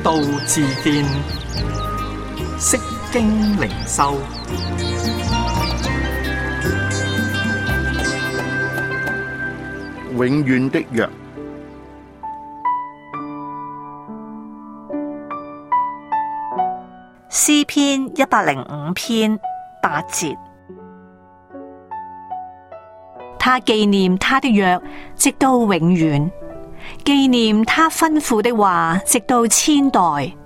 道自見，釋經靈修。 永遠的約。 詩篇105篇8節，他紀念他的約，直到永遠；紀念他吩咐的話，直到千代。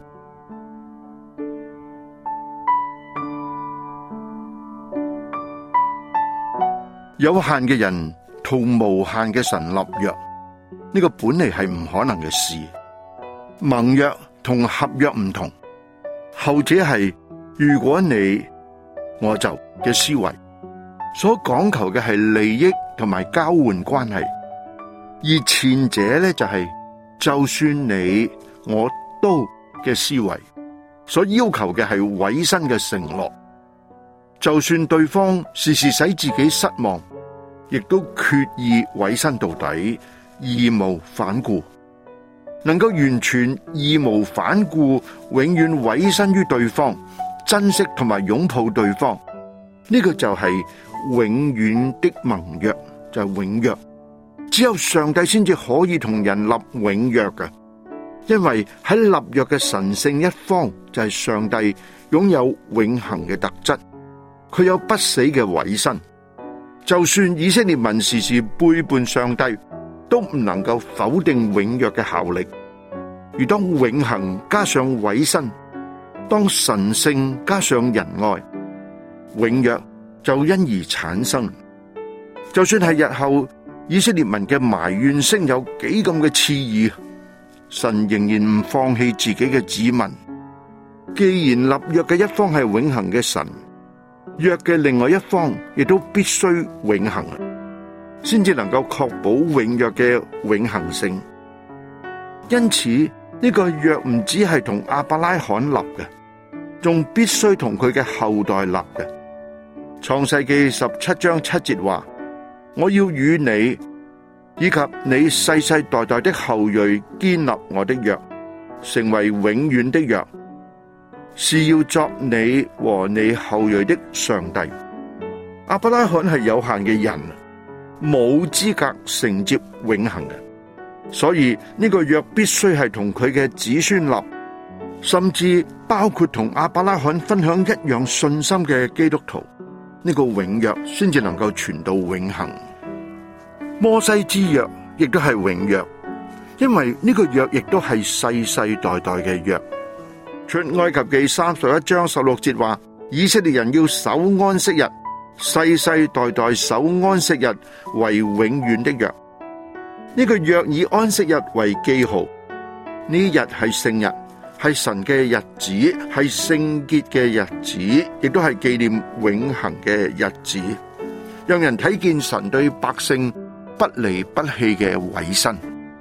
有限嘅人同無限嘅神立約，呢個本嚟係唔可能嘅事。盟約同合約唔同，後者係如果你我就嘅思維，所講求嘅係利益同埋交換關係，而前者咧就係就算你我都嘅思維，所要求嘅係委身嘅承諾，就算對方時時使自己失望，亦都決意委身到底，義無反顧，能夠完全義無反顧，永遠委身於對方，珍惜同埋擁抱對方，呢個就係永遠的盟約，就係永約。只有上帝先至可以同人立永約嘅，因為喺立約嘅神聖一方就係上帝擁有永恆嘅特質，佢有不死嘅委身。就算以色列民時時背叛上帝，都唔能夠否定永約嘅效力。而當永恆加上委身，當神聖加上仁愛，永約就因而產生。就算係日後以色列民嘅埋怨聲有幾咁嘅刺耳，神仍然唔放棄自己嘅子民。既然立約嘅一方係永恆嘅神，約嘅另外一方亦都必須永恆，先至能夠確保永約嘅永恆性。因此呢個約唔只係同亞伯拉罕立嘅，仲必須同佢嘅後代立嘅。創世記17章7節話：我要與你以及你世世代代的後裔堅立我的約，成為永遠的約，是要作你和你後裔的上帝。亞伯拉罕係有限嘅人，冇資格承接永恆嘅，所以呢個約必須係同佢嘅子孫立，甚至包括同亞伯拉罕分享一樣信心嘅基督徒，呢個永約先至能夠傳到永恆。摩西之約亦都係永約，因為呢個約亦都係世世代代嘅約。出埃及記31章16節話：以色列人要守安息日，世世代代守安息日為永遠的約。呢個約以安息日為記號，呢日係聖日，係神嘅日子，係聖潔嘅日子，亦都係紀念永恆嘅日子，讓人睇見神對百姓不離不棄嘅委身。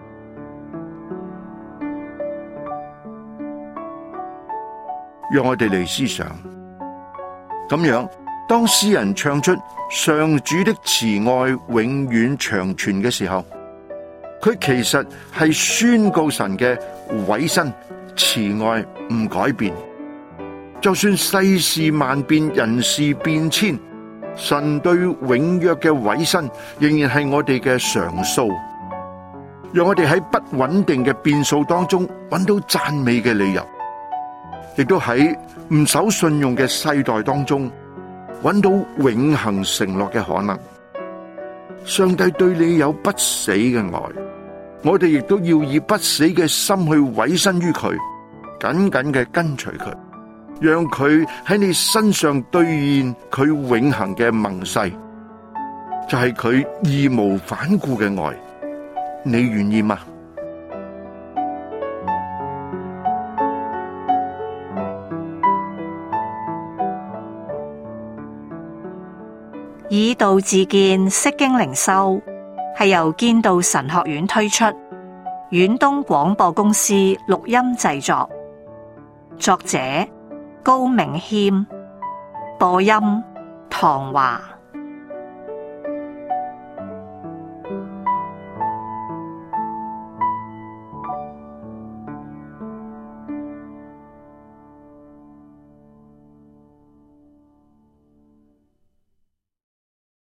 讓我哋嚟思想，咁樣當詩人唱出上主的慈愛永遠長存嘅時候，佢其實係宣告神嘅委身慈愛唔改變。就算世事萬變，人事變遷，神對永約嘅委身仍然係我哋嘅常數。讓我哋喺不穩定嘅變數當中揾到讚美嘅理由，亦都喺唔守信用嘅世代當中揾到永恆承諾嘅可能。上帝對你有不死嘅愛，我哋亦都要以不死嘅心去委身於佢，緊緊嘅跟隨佢，讓佢喺你身上兌現佢永恆嘅盟誓，就係佢義無反顧嘅愛。你願意嗎？ 以道自見，釋經靈修係由堅道神學院推出，遠東廣播公司錄音製作，作者高明謙，播音唐華。